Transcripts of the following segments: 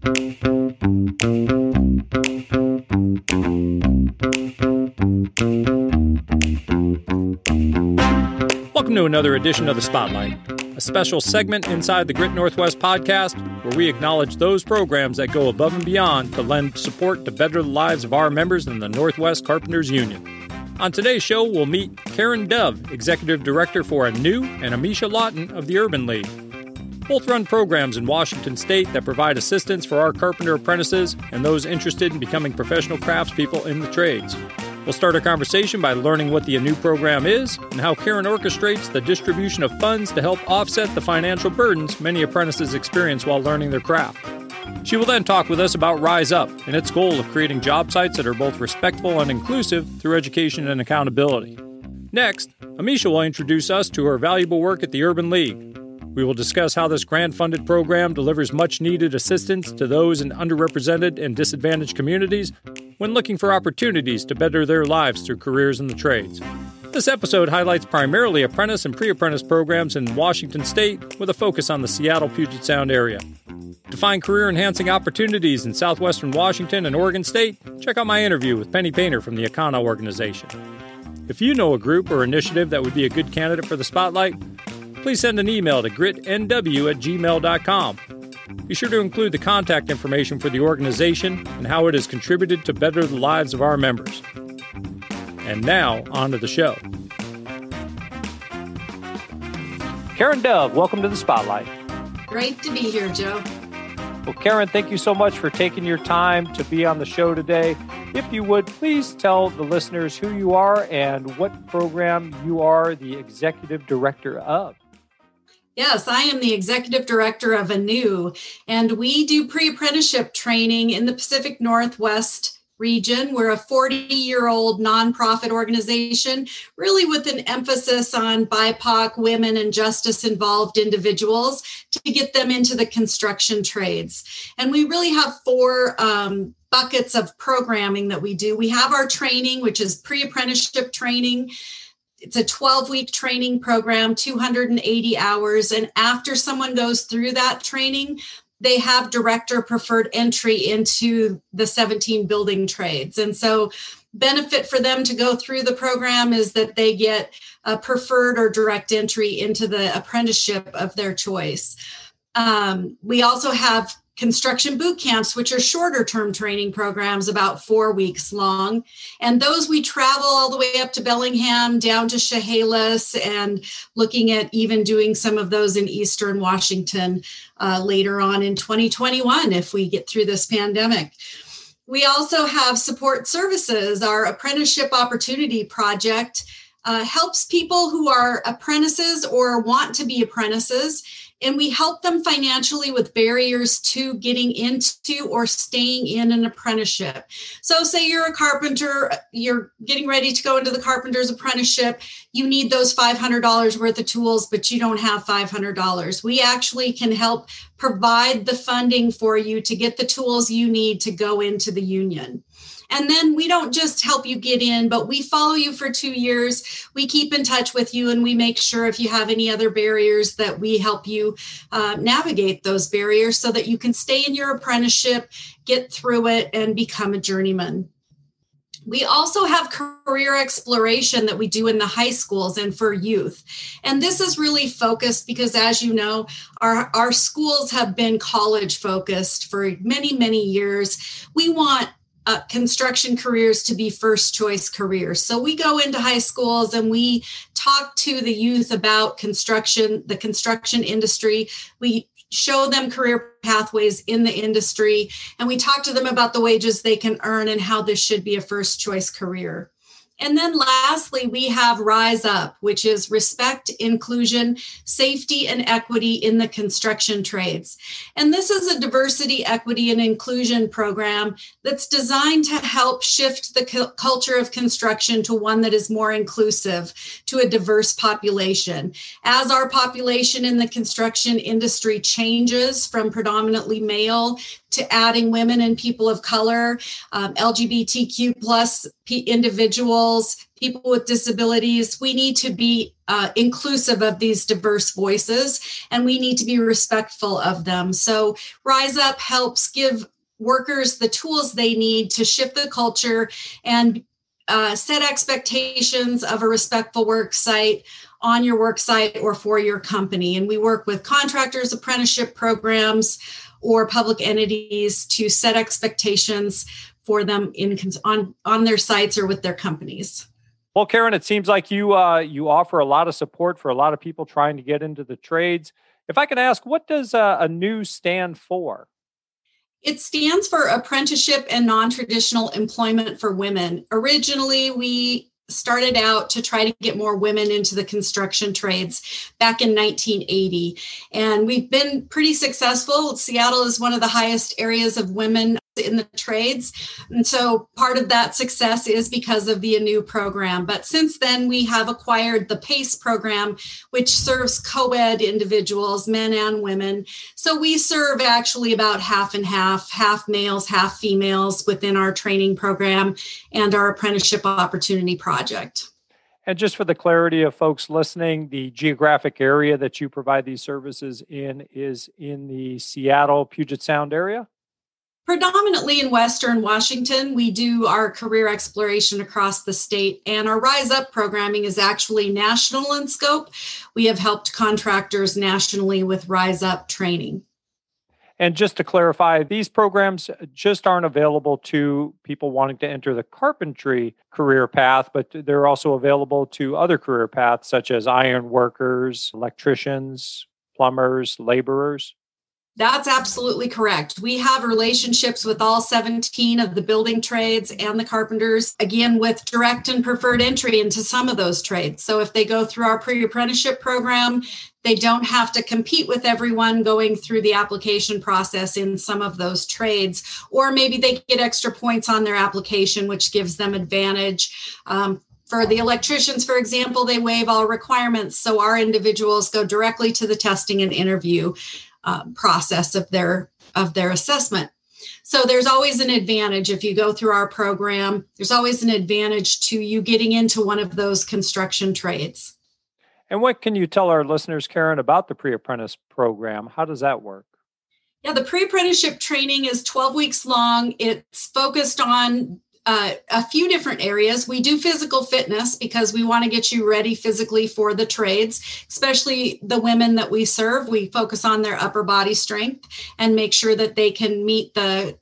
Welcome to another edition of The Spotlight, a special segment inside the Grit Northwest podcast where we acknowledge those programs that go above and beyond to lend support to better the lives of our members in the Northwest Carpenters Union. On today's show, we'll meet Karen Dove, Executive Director for ANEW, and Amisha Lawton of the Urban League. Both run programs in Washington State that provide assistance for our carpenter apprentices and those interested in becoming professional craftspeople in the trades. We'll start our conversation by learning what the ANEW program is and how Karen orchestrates the distribution of funds to help offset the financial burdens many apprentices experience while learning their craft. She will then talk with us about Rise Up and its goal of creating job sites that are both respectful and inclusive through education and accountability. Next, Amisha will introduce us to her valuable work at the Urban League. We will discuss how this grant-funded program delivers much-needed assistance to those in underrepresented and disadvantaged communities when looking for opportunities to better their lives through careers in the trades. This episode highlights primarily apprentice and pre-apprentice programs in Washington State with a focus on the Seattle-Puget Sound area. To find career-enhancing opportunities in southwestern Washington and Oregon State, check out my interview with Penny Painter from the Akana organization. If you know a group or initiative that would be a good candidate for the Spotlight, please send an email to gritnw@gmail.com. Be sure to include the contact information for the organization and how it has contributed to better the lives of our members. And now, on to the show. Karen Dove, welcome to the Spotlight. Great to be here, Joe. Well, Karen, thank you so much for taking your time to be on the show today. If you would, please tell the listeners who you are and what program you are the executive director of. Yes, I am the executive director of ANEW, and we do pre-apprenticeship training in the Pacific Northwest region. We're a 40-year-old nonprofit organization, really with an emphasis on BIPOC, women, and justice-involved individuals to get them into the construction trades. And we really have four buckets of programming that we do. We have our training, which is pre-apprenticeship training. It's a 12-week training program, 280 hours. And after someone goes through that training, they have director preferred entry into the 17 building trades. And so benefit for them to go through the program is that they get a preferred or direct entry into the apprenticeship of their choice. We also have construction boot camps, which are shorter term training programs, about 4 weeks long. And those we travel all the way up to Bellingham, down to Chehalis, and looking at even doing some of those in Eastern Washington later on in 2021, if we get through this pandemic. We also have support services. Our apprenticeship opportunity project helps people who are apprentices or want to be apprentices, and we help them financially with barriers to getting into or staying in an apprenticeship. So say you're a carpenter, you're getting ready to go into the carpenter's apprenticeship, you need those $500 worth of tools, but you don't have $500. We actually can help provide the funding for you to get the tools you need to go into the union. And then we don't just help you get in, but we follow you for 2 years. We keep in touch with you, and we make sure if you have any other barriers that we help you navigate those barriers so that you can stay in your apprenticeship, get through it, and become a journeyman. We also have career exploration that we do in the high schools and for youth. And this is really focused because, as you know, our schools have been college focused for many, many years. We want construction careers to be first choice careers. So we go into high schools and we talk to the youth about construction, the construction industry. We show them career pathways in the industry, and we talk to them about the wages they can earn and how this should be a first choice career. And then lastly, we have Rise Up, which is respect, inclusion, safety, and equity in the construction trades. And this is a diversity, equity, and inclusion program that's designed to help shift the culture of construction to one that is more inclusive to a diverse population. As our population in the construction industry changes from predominantly male to adding women and people of color, LGBTQ plus individuals, individuals, people with disabilities. We need to be inclusive of these diverse voices, and we need to be respectful of them. So Rise Up helps give workers the tools they need to shift the culture and set expectations of a respectful work site on your work site or for your company. And we work with contractors, apprenticeship programs, or public entities to set expectations for them on their sites or with their companies. Well, Karen, it seems like you offer a lot of support for a lot of people trying to get into the trades. If I could ask, what does ANEW stand for? It stands for Apprenticeship and Non-Traditional Employment for Women. Originally, we started out to try to get more women into the construction trades back in 1980. And we've been pretty successful. Seattle is one of the highest areas of women in the trades. And so part of that success is because of the ANEW program. But since then, we have acquired the PACE program, which serves co-ed individuals, men and women. So we serve actually about half and half males, half females within our training program and our apprenticeship opportunity project. And just for the clarity of folks listening, the geographic area that you provide these services in is in the Seattle, Puget Sound area? Predominantly in Western Washington, we do our career exploration across the state, and our Rise Up programming is actually national in scope. We have helped contractors nationally with Rise Up training. And just to clarify, these programs just aren't available to people wanting to enter the carpentry career path, but they're also available to other career paths such as iron workers, electricians, plumbers, laborers. That's absolutely correct. We have relationships with all 17 of the building trades and the carpenters, again, with direct and preferred entry into some of those trades. So if they go through our pre-apprenticeship program, they don't have to compete with everyone going through the application process in some of those trades, or maybe they get extra points on their application, which gives them advantage. For the electricians, for example, they waive all requirements. So our individuals go directly to the testing and interview process of their assessment. So there's always an advantage if you go through our program. There's always an advantage to you getting into one of those construction trades. And what can you tell our listeners, Karen, about the pre-apprentice program? How does that work? Yeah, the pre-apprenticeship training is 12 weeks long. It's focused on a few different areas. We do physical fitness because we want to get you ready physically for the trades, especially the women that we serve. We focus on their upper body strength and make sure that they can meet the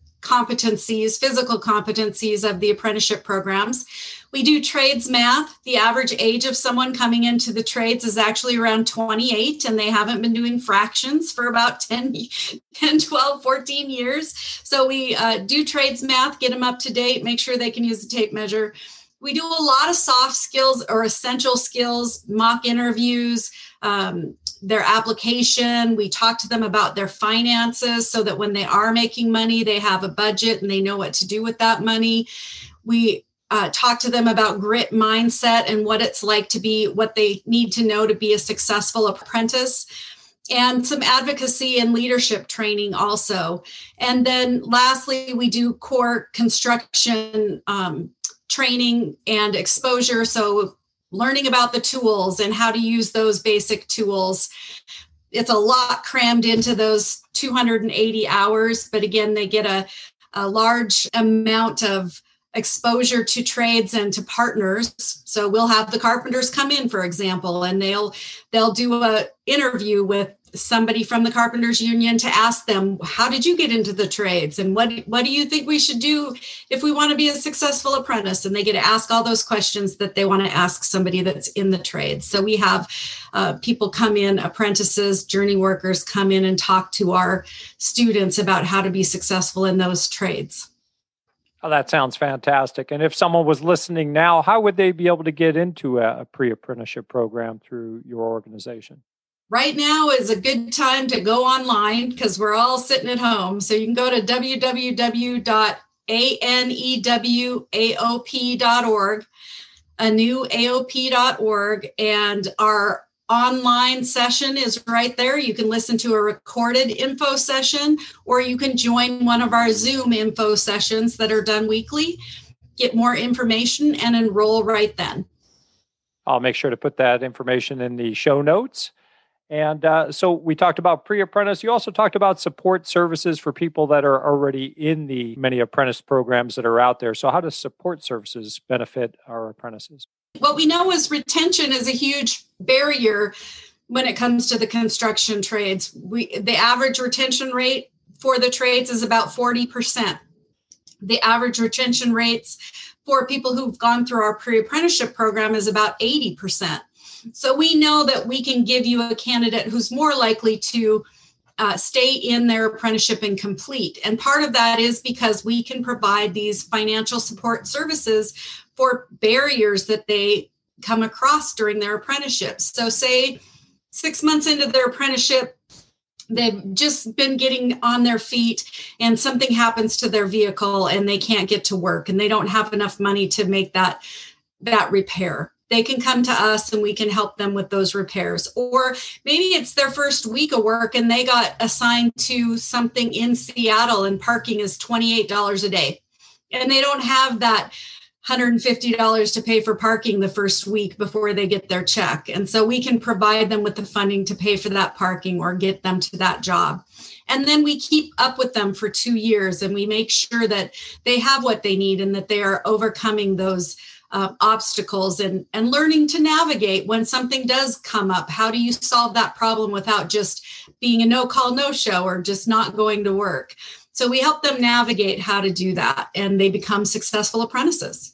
physical competencies of the apprenticeship programs. We do trades math. The average age of someone coming into the trades is actually around 28, and they haven't been doing fractions for about 10, 12, 14 years. So we do trades math, get them up to date, make sure they can use the tape measure. We do a lot of soft skills or essential skills, mock interviews, their application. We talk to them about their finances so that when they are making money, they have a budget and they know what to do with that money. We talk to them about grit mindset and what it's like to be, what they need to know to be a successful apprentice, and some advocacy and leadership training also. And then lastly, we do core construction training and exposure. So learning about the tools and how to use those basic tools. It's a lot crammed into those 280 hours, but again, they get a large amount of exposure to trades and to partners. So we'll have the carpenters come in, for example, and they'll do a interview with somebody from the Carpenters Union to ask them, how did you get into the trades? And what do you think we should do if we want to be a successful apprentice? And they get to ask all those questions that they want to ask somebody that's in the trades. So we have people come in, apprentices, journey workers come in and talk to our students about how to be successful in those trades. Oh, that sounds fantastic. And if someone was listening now, how would they be able to get into a pre-apprenticeship program through your organization? Right now is a good time to go online because we're all sitting at home. So you can go to www.anewaop.org, anewaop.org, and our online session is right there. You can listen to a recorded info session, or you can join one of our Zoom info sessions that are done weekly. get more information, and enroll right then. I'll make sure to put that information in the show notes. And so we talked about pre-apprentice. You also talked about support services for people that are already in the many apprentice programs that are out there. So how does support services benefit our apprentices? What we know is retention is a huge barrier when it comes to the construction trades. The average retention rate for the trades is about 40%. The average retention rates for people who've gone through our pre-apprenticeship program is about 80%. So we know that we can give you a candidate who's more likely to stay in their apprenticeship and complete. And part of that is because we can provide these financial support services for barriers that they come across during their apprenticeship. So say 6 months into their apprenticeship, they've just been getting on their feet and something happens to their vehicle and they can't get to work and they don't have enough money to make that repair. They can come to us and we can help them with those repairs. Or maybe it's their first week of work and they got assigned to something in Seattle and parking is $28 a day. And they don't have that $150 to pay for parking the first week before they get their check. And so we can provide them with the funding to pay for that parking or get them to that job. And then we keep up with them for 2 years and we make sure that they have what they need and that they are overcoming those obstacles and learning to navigate when something does come up. How do you solve that problem without just being a no-call, no-show or just not going to work? So we help them navigate how to do that and they become successful apprentices.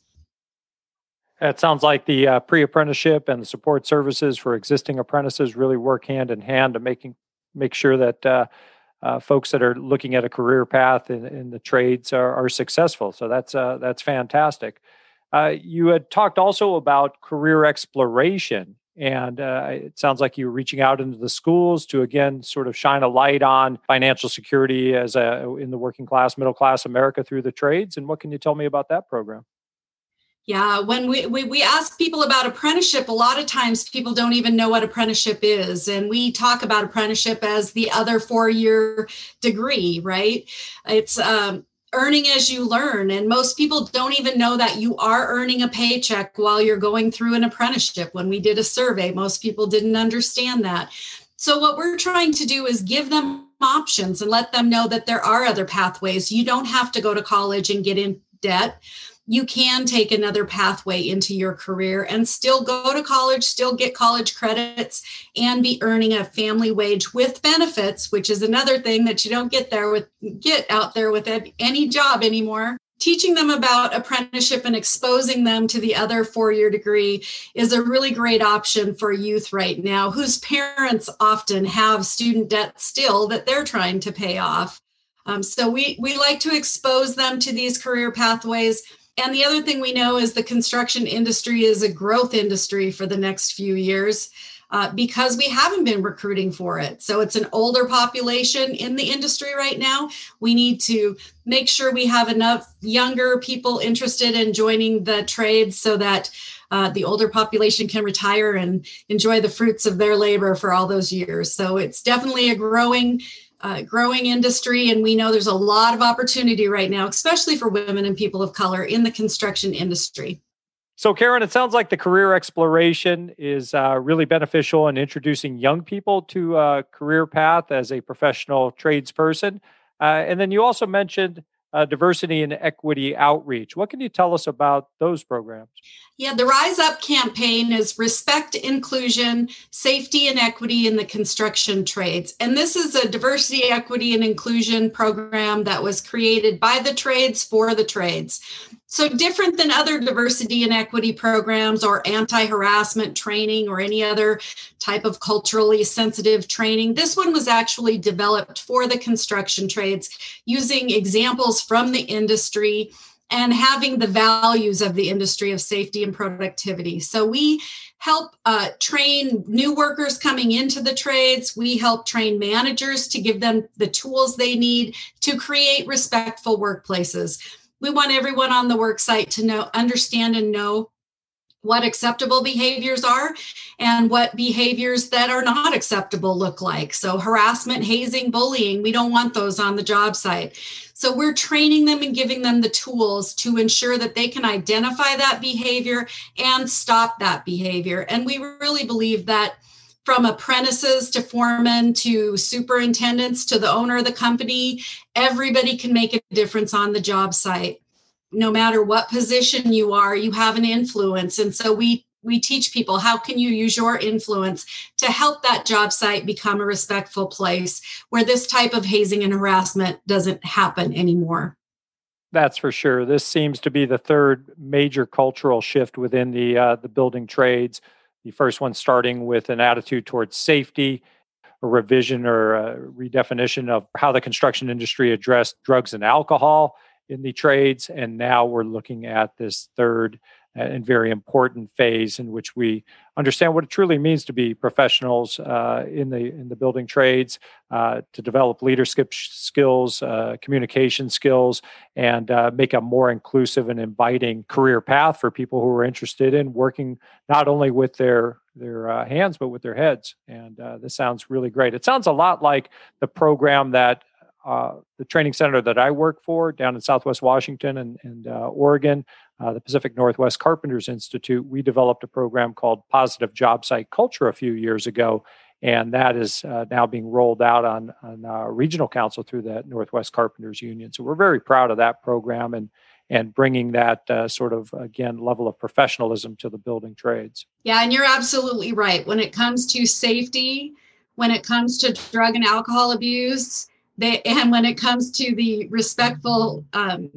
It sounds like the pre-apprenticeship and the support services for existing apprentices really work hand in hand to make sure that folks that are looking at a career path in the trades are successful. So that's fantastic. You had talked also about career exploration, and it sounds like you were reaching out into the schools to, again, sort of shine a light on financial security in the working class, middle class America through the trades. And what can you tell me about that program? Yeah, when we ask people about apprenticeship, a lot of times people don't even know what apprenticeship is. And we talk about apprenticeship as the other 4-year degree, right? It's earning as you learn. And most people don't even know that you are earning a paycheck while you're going through an apprenticeship. When we did a survey, most people didn't understand that. So what we're trying to do is give them options and let them know that there are other pathways. You don't have to go to college and get in debt. You can take another pathway into your career and still go to college, still get college credits, and be earning a family wage with benefits, which is another thing that you don't get out there with any job anymore. Teaching them about apprenticeship and exposing them to the other 4-year degree is a really great option for youth right now, whose parents often have student debt still that they're trying to pay off. So we like to expose them to these career pathways. And the other thing we know is the construction industry is a growth industry for the next few years because we haven't been recruiting for it. So it's an older population in the industry right now. We need to make sure we have enough younger people interested in joining the trades so that the older population can retire and enjoy the fruits of their labor for all those years. So it's definitely a growing industry. And we know there's a lot of opportunity right now, especially for women and people of color in the construction industry. So Karen, it sounds like the career exploration is really beneficial in introducing young people to a career path as a professional tradesperson. And then you also mentioned diversity and equity outreach. What can you tell us about those programs? Yeah, the Rise Up campaign is respect, inclusion, safety, and equity in the construction trades. And this is a diversity, equity, and inclusion program that was created by the trades for the trades. So different than other diversity and equity programs or anti-harassment training or any other type of culturally sensitive training, this one was actually developed for the construction trades using examples from the industry and having the values of the industry of safety and productivity. So we help train new workers coming into the trades. We help train managers to give them the tools they need to create respectful workplaces. We want everyone on the work site to understand and know what acceptable behaviors are and what behaviors that are not acceptable look like. So harassment, hazing, bullying, we don't want those on the job site. So we're training them and giving them the tools to ensure that they can identify that behavior and stop that behavior. And we really believe that from apprentices to foremen to superintendents to the owner of the company, everybody can make a difference on the job site. No matter what position you are, you have an influence. And so we teach people, how can you use your influence to help that job site become a respectful place where this type of hazing and harassment doesn't happen anymore. That's for sure. This seems to be the third major cultural shift within the building trades. The first one starting with an attitude towards safety, a revision or a redefinition of how the construction industry addressed drugs and alcohol in the trades. And now we're looking at this third and very important phase in which we understand what it truly means to be professionals in the building trades, to develop leadership skills, communication skills, and make a more inclusive and inviting career path for people who are interested in working not only with their hands but with their heads. And this sounds really great. It sounds a lot like the program that the training center that I work for down in Southwest Washington and Oregon, the Pacific Northwest Carpenters Institute. We developed a program called Positive Job Site Culture a few years ago, and that is now being rolled out on regional council through the Northwest Carpenters Union. So we're very proud of that program and bringing that sort of, again, level of professionalism to the building trades. Yeah, and you're absolutely right. When it comes to safety, when it comes to drug and alcohol abuse, and when it comes to the respectful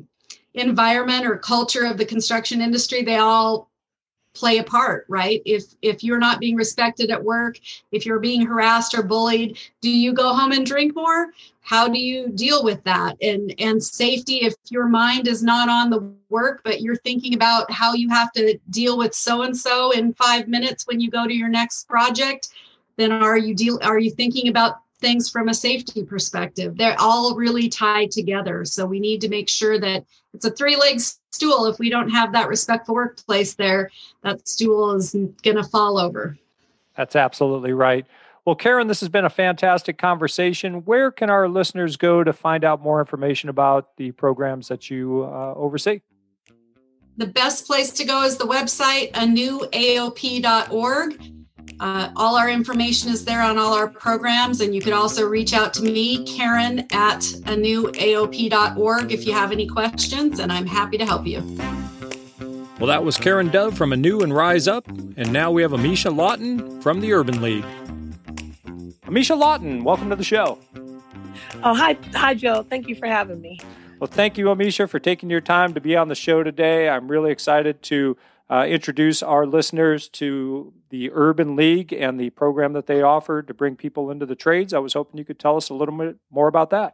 environment or culture of the construction industry, they all play a part, right? If you're not being respected at work, if you're being harassed or bullied, do you go home and drink more? How do you deal with that? And safety, if your mind is not on the work, but you're thinking about how you have to deal with so-and-so in 5 minutes when you go to your next project, then are you thinking about things from a safety perspective? They're all really tied together. So we need to make sure that it's a three-legged stool. If we don't have that respectful workplace there, that stool is going to fall over. That's absolutely right. Well, Karen, this has been a fantastic conversation. Where can our listeners go to find out more information about the programs that you oversee? The best place to go is the website, anewaop.org. All our information is there on all our programs, and you could also reach out to me, Karen, at anewaop.org if you have any questions, and I'm happy to help you. Well, that was Karen Dove from Anew and Rise Up, and now we have Amisha Lawton from the Urban League. Amisha Lawton, welcome to the show. Oh, hi, Joe. Thank you for having me. Well, thank you, Amisha, for taking your time to be on the show today. I'm really excited to introduce our listeners to the Urban League and the program that they offer to bring people into the trades. I was hoping you could tell us a little bit more about that.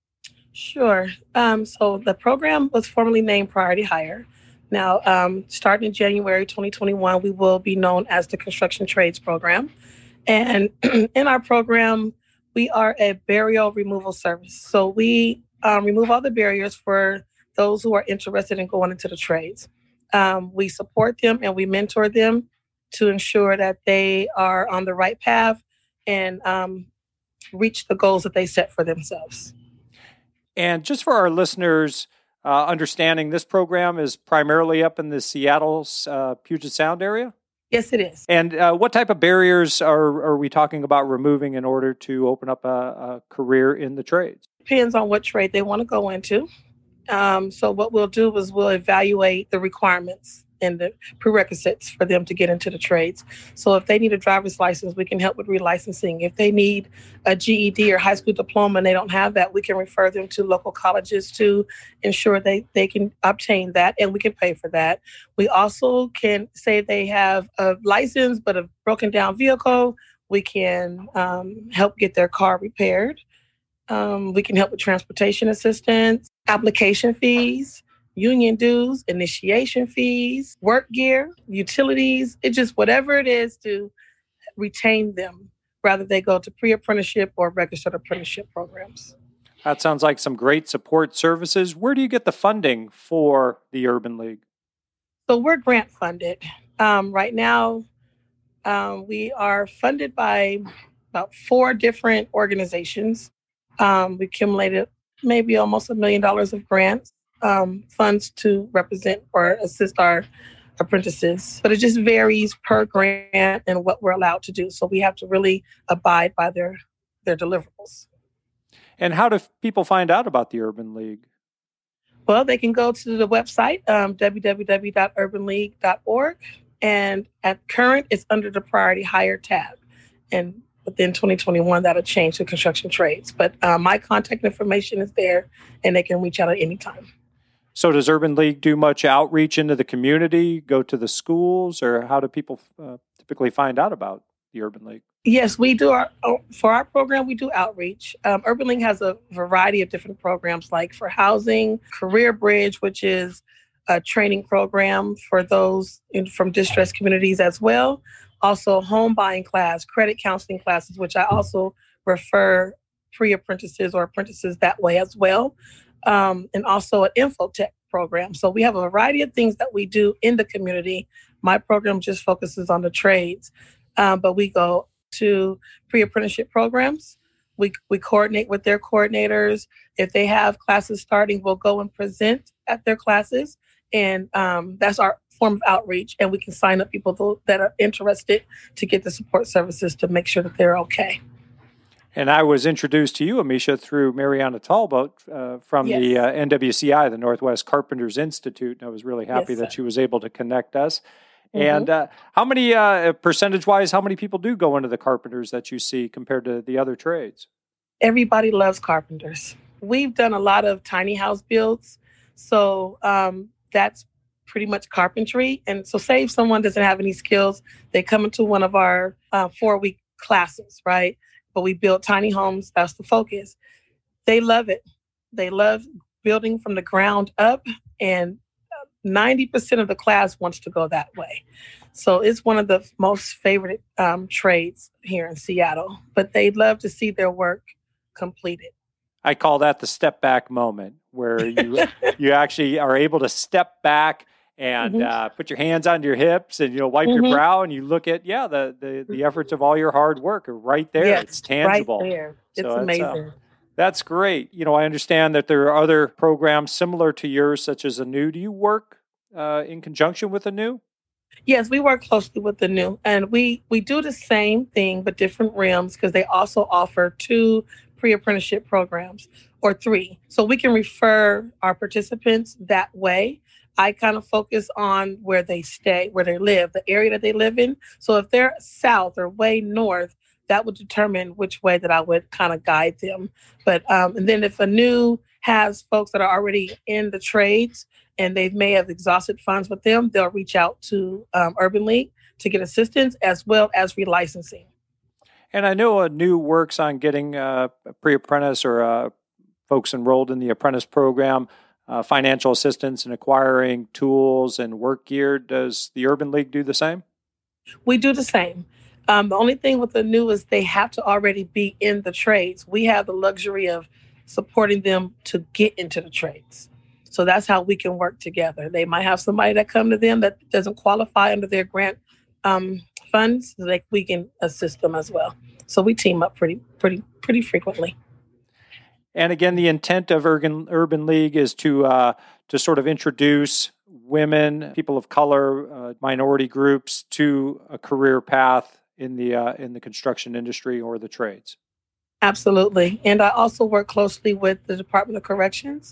Sure. So the program was formerly named Priority Hire. Now, starting in January 2021, we will be known as the Construction Trades Program. And in our program, we are a barrier removal service. So we remove all the barriers for those who are interested in going into the trades. We support them and we mentor them to ensure that they are on the right path and reach the goals that they set for themselves. And just for our listeners, understanding this program is primarily up in the Seattle's Puget Sound area? Yes, it is. And what type of barriers are we talking about removing in order to open up a career in the trades? Depends on what trade they want to go into. So what we'll do is we'll evaluate the requirements and the prerequisites for them to get into the trades. So if they need a driver's license, we can help with relicensing. If they need a GED or high school diploma and they don't have that, we can refer them to local colleges to ensure they can obtain that, and we can pay for that. We also can say they have a license but a broken down vehicle. We can help get their car repaired. We can help with transportation assistance, application fees, union dues, initiation fees, work gear, utilities. It's just whatever it is to retain them, whether they go to pre-apprenticeship or registered apprenticeship programs. That sounds like some great support services. Where do you get the funding for the Urban League? So we're grant funded. Right now, we are funded by about 4 different organizations. We accumulated maybe almost $1 million of grants, funds to represent or assist our apprentices. But it just varies per grant and what we're allowed to do. So we have to really abide by their deliverables. And how do people find out about the Urban League? Well, they can go to the website, www.urbanleague.org. And at current, it's under the priority hire tab. And within 2021, that'll change to construction trades. But my contact information is there, and they can reach out at any time. So does Urban League do much outreach into the community, go to the schools, or how do people typically find out about the Urban League? Yes, we do. For our program, we do outreach. Urban League has a variety of different programs, like for housing, Career Bridge, which is a training program for those from distressed communities as well. Also, home buying class, credit counseling classes, which I also refer pre-apprentices or apprentices that way as well. And also an infotech program. So we have a variety of things that we do in the community. My program just focuses on the trades, but we go to pre-apprenticeship programs. We coordinate with their coordinators. If they have classes starting, we'll go and present at their classes. And that's our form of outreach. And we can sign up people that are interested to get the support services to make sure that they're okay. And I was introduced to you, Amisha, through Mariana Talbot from the NWCI, the Northwest Carpenters Institute. And I was really happy that she was able to connect us. Mm-hmm. And how many, percentage-wise, how many people do go into the carpenters that you see compared to the other trades? Everybody loves carpenters. We've done a lot of tiny house builds. So that's pretty much carpentry. And so say if someone doesn't have any skills, they come into one of our 4-week classes, right? But we build tiny homes. That's the focus. They love it. They love building from the ground up. And 90% of the class wants to go that way. So it's one of the most favorite trades here in Seattle, but they'd love to see their work completed. I call that the step back moment, where you actually are able to step back and put your hands on your hips and wipe your brow, and you look at the efforts of all your hard work are right there. Yes, it's tangible. Right there. It's amazing. That's great. I understand that there are other programs similar to yours, such as ANEW. Do you work in conjunction with ANEW? Yes, we work closely with ANEW, and we do the same thing, but different realms, because they also offer 2 pre-apprenticeship programs, or 3. So we can refer our participants that way. I kind of focus on where they stay, where they live, the area that they live in. So if they're south or way north, that would determine which way that I would kind of guide them. But and then if ANEW has folks that are already in the trades and they may have exhausted funds with them, they'll reach out to Urban League to get assistance as well as relicensing. And I know ANEW works on getting pre-apprentice or folks enrolled in the apprentice program financial assistance in acquiring tools and work gear. Does the Urban League do the same? We do the same. The only thing with ANEW is they have to already be in the trades. We have the luxury of supporting them to get into the trades. So that's how we can work together. They might have somebody that come to them that doesn't qualify under their grant funds, so we can assist them as well. So we team up pretty frequently. And again, the intent of Urban League is to sort of introduce women, people of color, minority groups to a career path in the construction industry or the trades. Absolutely. And I also work closely with the Department of Corrections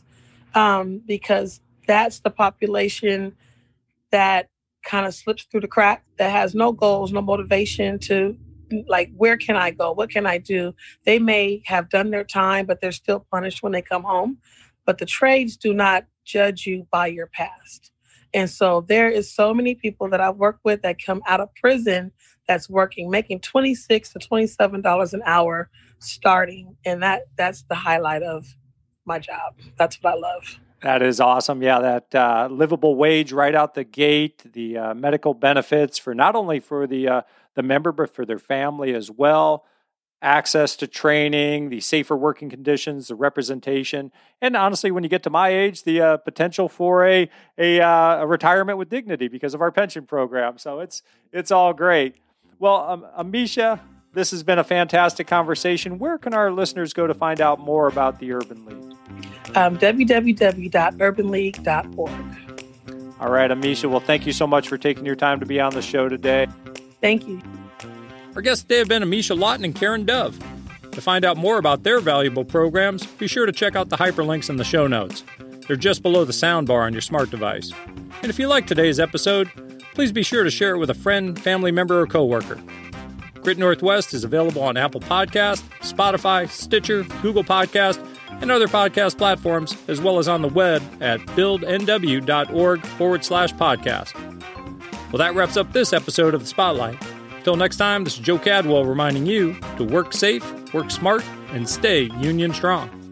because that's the population that kind of slips through the crack, that has no goals, no motivation to, like, where can I go? What can I do? They may have done their time, but they're still punished when they come home. But the trades do not judge you by your past. And so there is so many people that I've worked with that come out of prison that's working, making $26 to $27 an hour starting. And that's the highlight of my job. That's what I love. That is awesome. Yeah, that livable wage right out the gate, the medical benefits for not only for the member, but for their family as well. Access to training, the safer working conditions, the representation, and honestly, when you get to my age, the potential for a retirement with dignity because of our pension program. So it's all great. Well, Amisha, This has been a fantastic conversation. Where can our listeners go to find out more about the Urban League? www.urbanleague.org. All right, Amisha. Well, thank you so much for taking your time to be on the show today. Thank you. Our guests today have been Amisha Lawton and Karen Dove. To find out more about their valuable programs, be sure to check out the hyperlinks in the show notes. They're just below the soundbar on your smart device. And if you like today's episode, please be sure to share it with a friend, family member, or coworker. Grit Northwest is available on Apple Podcasts, Spotify, Stitcher, Google Podcasts, and other podcast platforms, as well as on the web at buildnw.org/podcast. Well, that wraps up this episode of The Spotlight. Until next time, this is Joe Cadwell reminding you to work safe, work smart, and stay union strong.